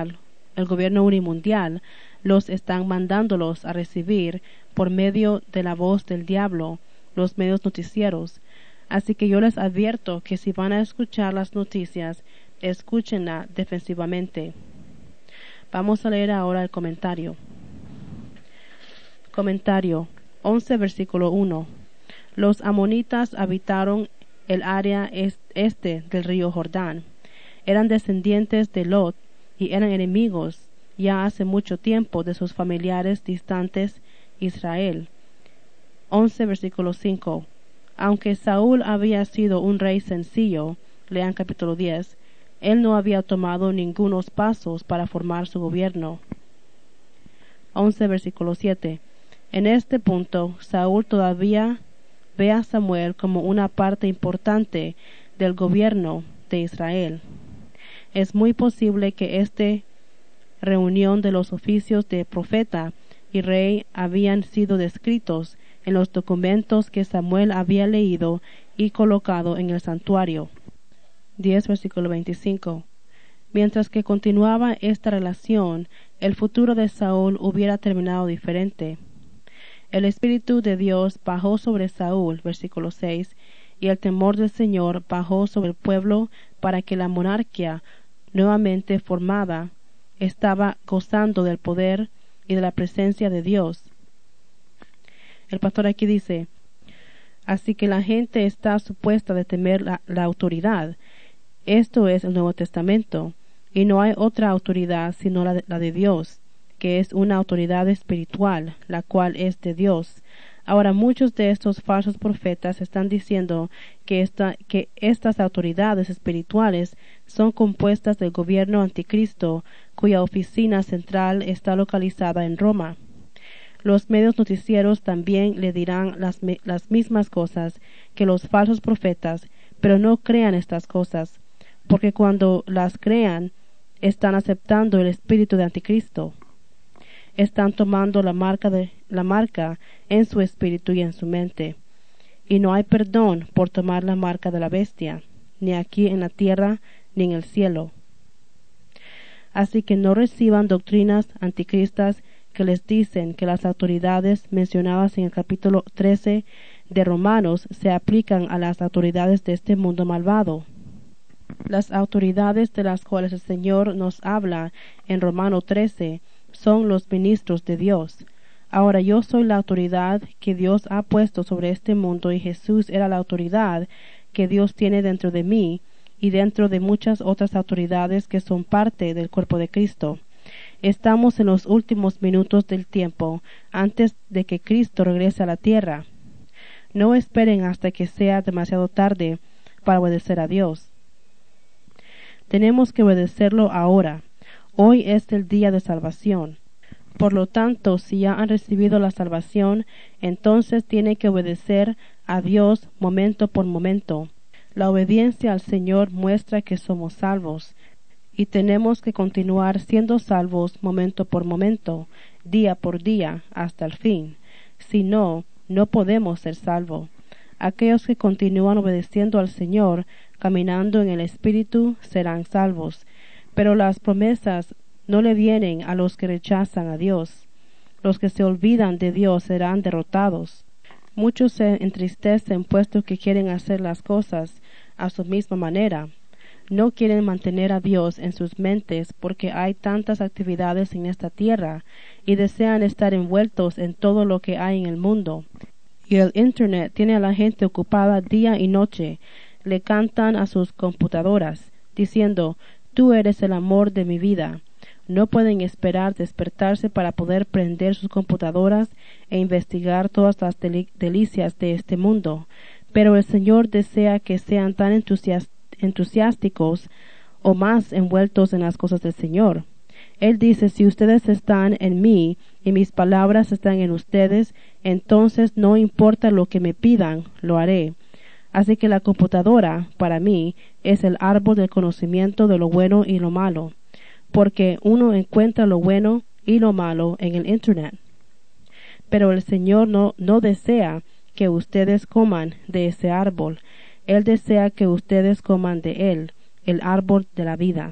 unimundial, los están mandándolos a recibir por medio de la voz del diablo, los medios noticieros. Así que yo les advierto que si van a escuchar las noticias, escúchenla defensivamente. Vamos a leer ahora el comentario. Comentario 11, versículo 1. Los amonitas habitaron el área este del río Jordán. Eran descendientes de Lot y eran enemigos ya hace mucho tiempo de sus familiares distantes Israel. 11, versículo 5. Aunque Saúl había sido un rey sencillo, lean capítulo 10, él no había tomado ningunos pasos para formar su gobierno. 11, versículo 7. En este punto, Saúl todavía ve a Samuel como una parte importante del gobierno de Israel. Es muy posible que esta reunión de los oficios de profeta y rey habían sido descritos en los documentos que Samuel había leído y colocado en el santuario. 10, versículo 25. Mientras que continuaba esta relación, el futuro de Saúl hubiera terminado diferente. El Espíritu de Dios bajó sobre Saúl, versículo 6, y el temor del Señor bajó sobre el pueblo para que la monarquía nuevamente formada estaba gozando del poder y de la presencia de Dios. El pastor aquí dice, así que la gente está supuesta de temer la autoridad. Esto es el Nuevo Testamento, y no hay otra autoridad sino la de Dios, que es una autoridad espiritual, la cual es de Dios. Ahora muchos de estos falsos profetas están diciendo que estas autoridades espirituales son compuestas del gobierno anticristo, cuya oficina central está localizada en Roma. Los medios noticieros también le dirán las mismas cosas que los falsos profetas, pero no crean estas cosas, porque cuando las crean, están aceptando el espíritu de anticristo. Están tomando la marca en su espíritu y en su mente. Y no hay perdón por tomar la marca de la bestia, ni aquí en la tierra, ni en el cielo. Así que no reciban doctrinas anticristas que les dicen que las autoridades mencionadas en el capítulo 13 de Romanos se aplican a las autoridades de este mundo malvado. Las autoridades de las cuales el Señor nos habla en Romano 13 son los ministros de Dios. Ahora yo soy la autoridad que Dios ha puesto sobre este mundo y Jesús era la autoridad que Dios tiene dentro de mí y dentro de muchas otras autoridades que son parte del cuerpo de Cristo. Estamos en los últimos minutos del tiempo antes de que Cristo regrese a la tierra. No esperen hasta que sea demasiado tarde para obedecer a Dios. Tenemos que obedecerlo ahora. Hoy es el día de salvación. Por lo tanto, si ya han recibido la salvación, entonces tienen que obedecer a Dios momento por momento. La obediencia al Señor muestra que somos salvos, y tenemos que continuar siendo salvos momento por momento, día por día, hasta el fin. Si no, no podemos ser salvos. Aquellos que continúan obedeciendo al Señor, caminando en el Espíritu, serán salvos. Pero las promesas no le vienen a los que rechazan a Dios. Los que se olvidan de Dios serán derrotados. Muchos se entristecen puesto que quieren hacer las cosas a su misma manera. No quieren mantener a Dios en sus mentes porque hay tantas actividades en esta tierra y desean estar envueltos en todo lo que hay en el mundo. Y el Internet tiene a la gente ocupada día y noche. Le cantan a sus computadoras, diciendo, «Tú eres el amor de mi vida». No pueden esperar despertarse para poder prender sus computadoras e investigar todas las delicias de este mundo. Pero el Señor desea que sean tan entusiásticos o más envueltos en las cosas del Señor. Él dice, si ustedes están en mí y mis palabras están en ustedes, entonces no importa lo que me pidan, lo haré. Así que la computadora, para mí, es el árbol del conocimiento de lo bueno y lo malo, porque uno encuentra lo bueno y lo malo en el Internet. Pero el Señor no desea que ustedes coman de ese árbol. Él desea que ustedes coman de él, el árbol de la vida.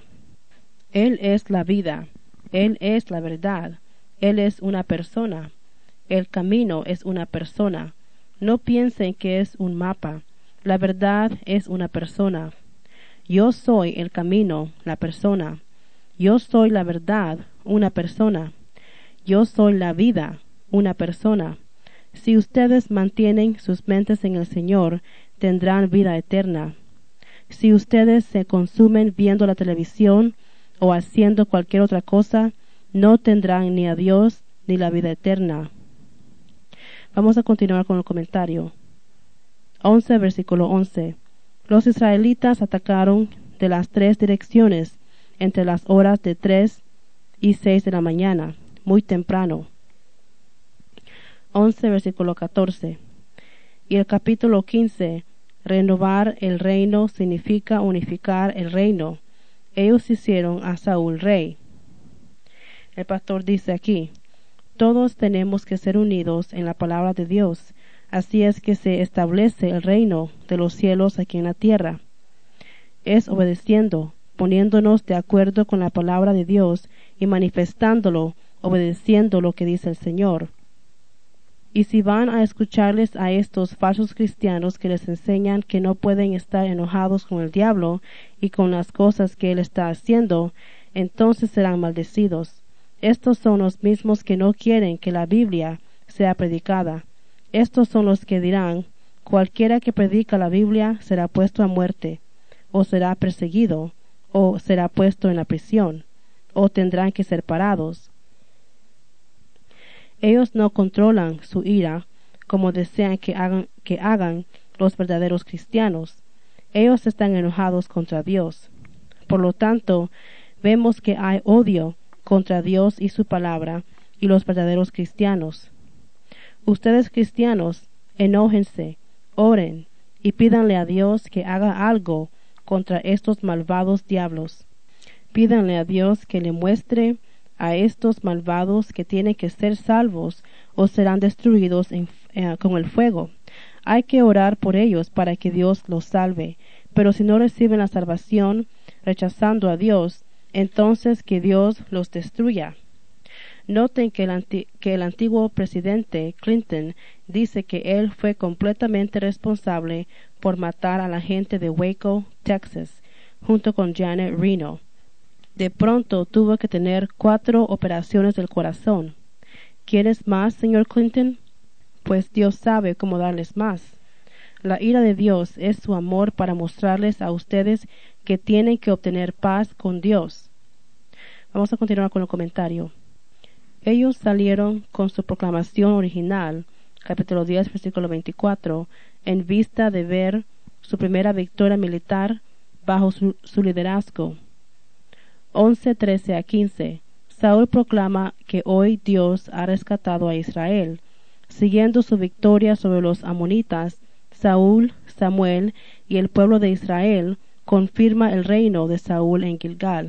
Él es la vida. Él es la verdad. Él es una persona. El camino es una persona. No piensen que es un mapa. La verdad es una persona. Yo soy el camino, la persona. Yo soy la verdad, una persona. Yo soy la vida, una persona. Si ustedes mantienen sus mentes en el Señor, tendrán vida eterna. Si ustedes se consumen viendo la televisión o haciendo cualquier otra cosa, no tendrán ni a Dios ni la vida eterna. Vamos a continuar con el comentario. 11, versículo 11. Los israelitas atacaron de las 3 direcciones entre las horas de 3 y 6 de la mañana, muy temprano. 11, versículo 14. Y el capítulo 15, renovar el reino significa unificar el reino. Ellos hicieron a Saúl rey. El pastor dice aquí, todos tenemos que ser unidos en la palabra de Dios. Así es que se establece el reino de los cielos aquí en la tierra. Es obedeciendo, poniéndonos de acuerdo con la palabra de Dios y manifestándolo, obedeciendo lo que dice el Señor. Y si van a escucharles a estos falsos cristianos que les enseñan que no pueden estar enojados con el diablo y con las cosas que él está haciendo, entonces serán maldecidos. Estos son los mismos que no quieren que la Biblia sea predicada. Estos son los que dirán, cualquiera que predica la Biblia será puesto a muerte, o será perseguido, o será puesto en la prisión, o tendrán que ser parados. Ellos no controlan su ira como desean que hagan los verdaderos cristianos. Ellos están enojados contra Dios. Por lo tanto, vemos que hay odio contra Dios y su palabra y los verdaderos cristianos. Ustedes cristianos, enójense, oren y pídanle a Dios que haga algo contra estos malvados diablos. Pídanle a Dios que le muestre a estos malvados que tienen que ser salvos o serán destruidos con el fuego. Hay que orar por ellos para que Dios los salve, pero si no reciben la salvación rechazando a Dios, entonces que Dios los destruya. Noten que el antiguo presidente Clinton dice que él fue completamente responsable por matar a la gente de Waco, Texas, junto con Janet Reno. De pronto tuvo que tener 4 operaciones del corazón. ¿Quieres más, señor Clinton? Pues Dios sabe cómo darles más. La ira de Dios es su amor para mostrarles a ustedes que tienen que obtener paz con Dios. Vamos a continuar con el comentario. Ellos salieron con su proclamación original, capítulo 10, versículo 24, en vista de ver su primera victoria militar bajo su liderazgo. 11:13-15. Saúl proclama que hoy Dios ha rescatado a Israel. Siguiendo su victoria sobre los amonitas, Saúl, Samuel y el pueblo de Israel confirma el reino de Saúl en Gilgal.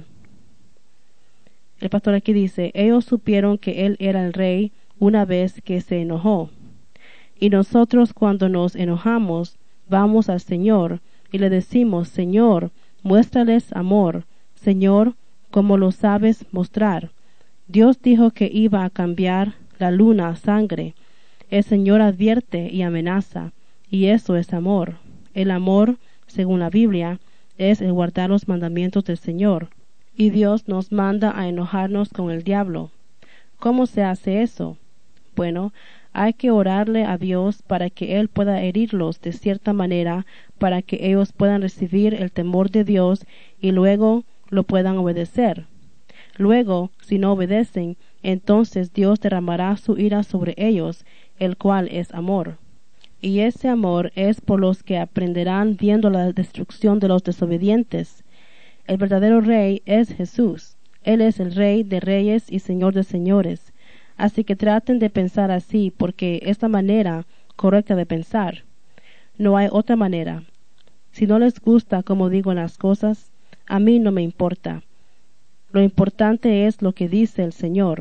El pastor aquí dice, ellos supieron que él era el rey una vez que se enojó. Y nosotros cuando nos enojamos, vamos al Señor y le decimos, Señor, muéstrales amor. Señor, como lo sabes mostrar. Dios dijo que iba a cambiar la luna a sangre. El Señor advierte y amenaza, y eso es amor. El amor, según la Biblia, es el guardar los mandamientos del Señor. Y Dios nos manda a enojarnos con el diablo. ¿Cómo se hace eso? Bueno, hay que orarle a Dios para que Él pueda herirlos de cierta manera, para que ellos puedan recibir el temor de Dios y luego lo puedan obedecer. Luego, si no obedecen, entonces Dios derramará su ira sobre ellos, el cual es amor. Y ese amor es por los que aprenderán viendo la destrucción de los desobedientes. El verdadero rey es Jesús. Él es el Rey de reyes y Señor de señores. Así que traten de pensar así, porque es la manera correcta de pensar. No hay otra manera. Si no les gusta como digo las cosas, a mí no me importa. Lo importante es lo que dice el Señor.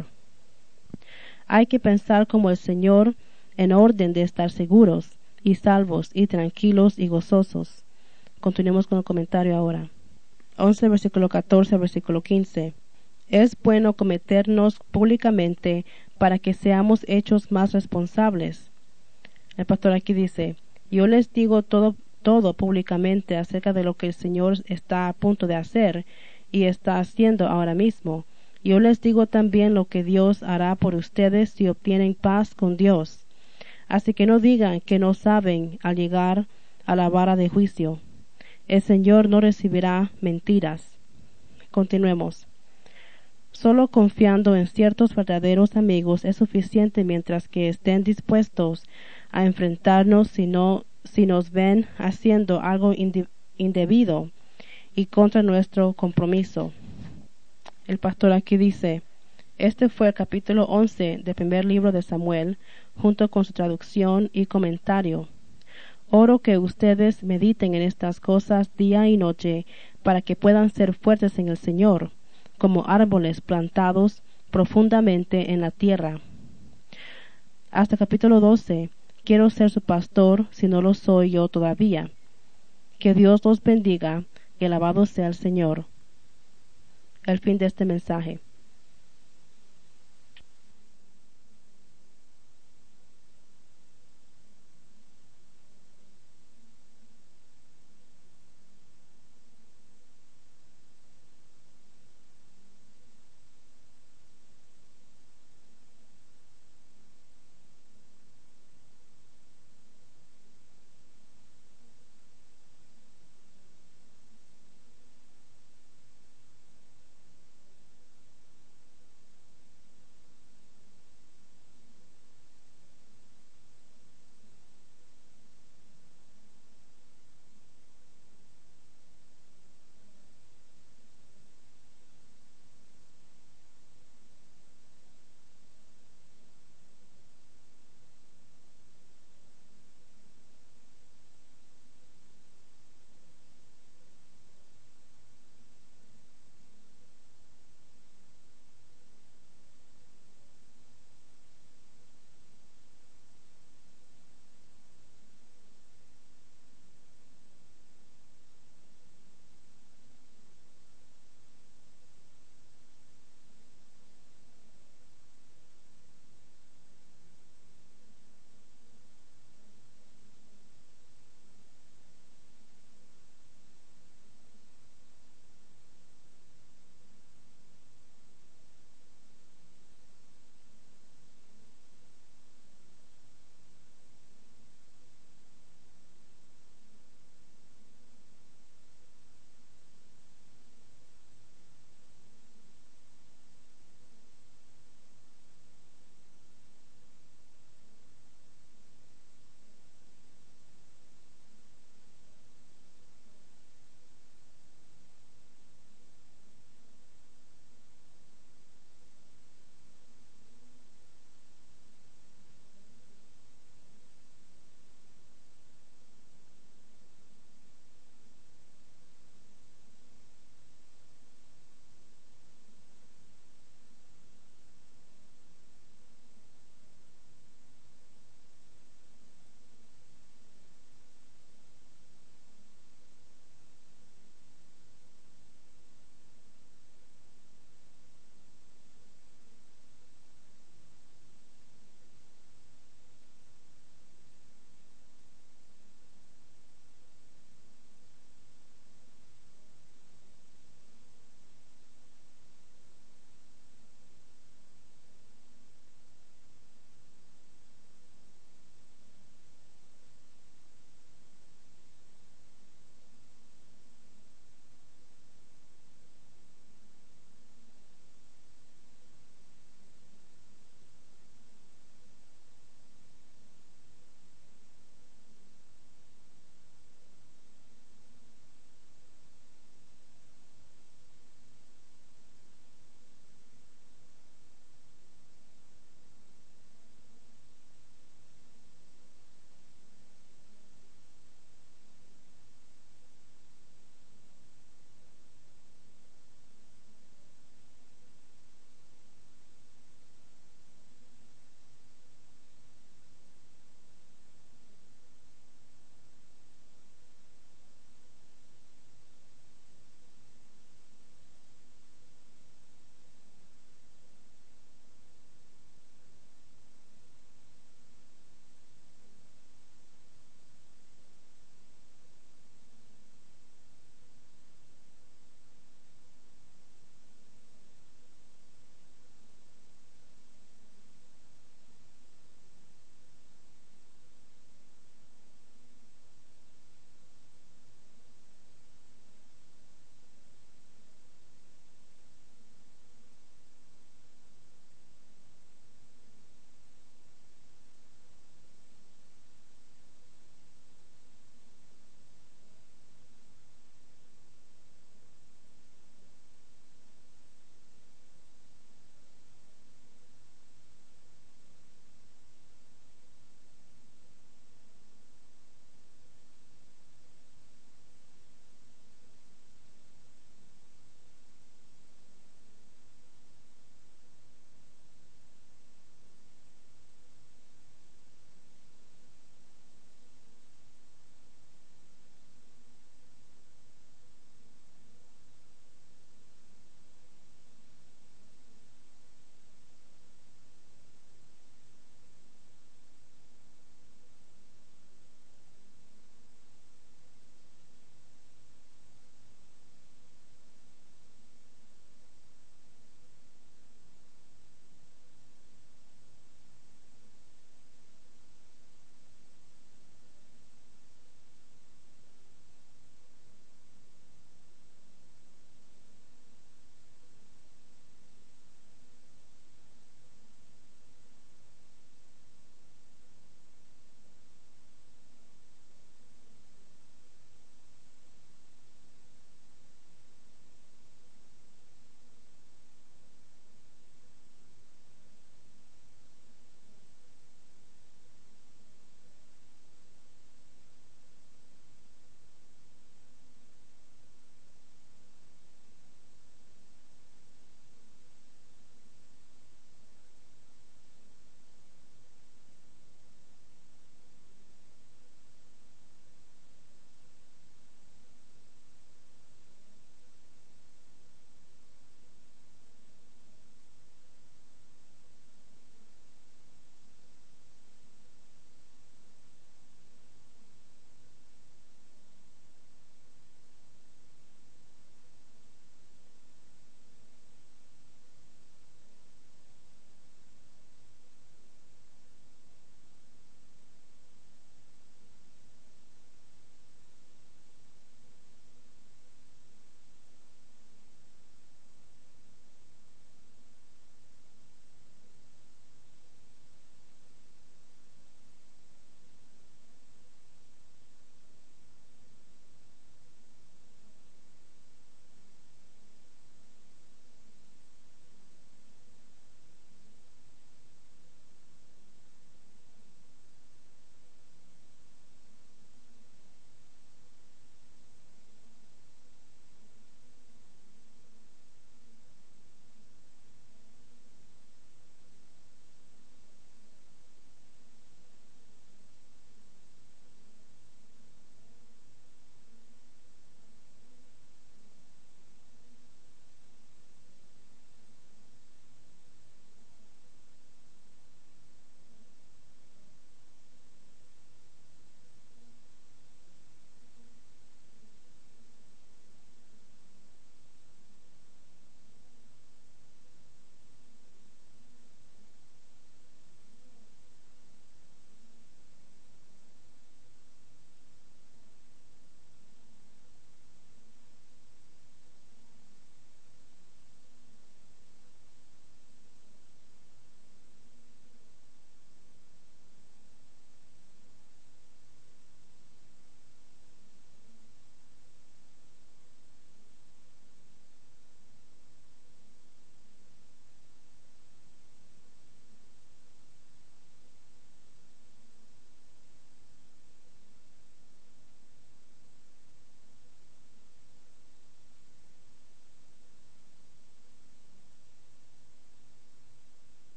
Hay que pensar como el Señor en orden de estar seguros y salvos y tranquilos y gozosos. Continuemos con el comentario ahora. 11, versículo 14, versículo 15. Es bueno cometernos públicamente para que seamos hechos más responsables. El pastor aquí dice, yo les digo todo públicamente acerca de lo que el Señor está a punto de hacer y está haciendo ahora mismo. Yo les digo también lo que Dios hará por ustedes si obtienen paz con Dios. Así que no digan que no saben al llegar a la vara de juicio. El Señor no recibirá mentiras. Continuemos. Solo confiando en ciertos verdaderos amigos es suficiente mientras que estén dispuestos a enfrentarnos si nos ven haciendo algo indebido y contra nuestro compromiso. El pastor aquí dice, este fue el capítulo 11 del primer libro de Samuel, junto con su traducción y comentario. Oro que ustedes mediten en estas cosas día y noche, para que puedan ser fuertes en el Señor, como árboles plantados profundamente en la tierra. Hasta capítulo 12, quiero ser su pastor si no lo soy yo todavía. Que Dios los bendiga y alabado sea el Señor. El fin de este mensaje.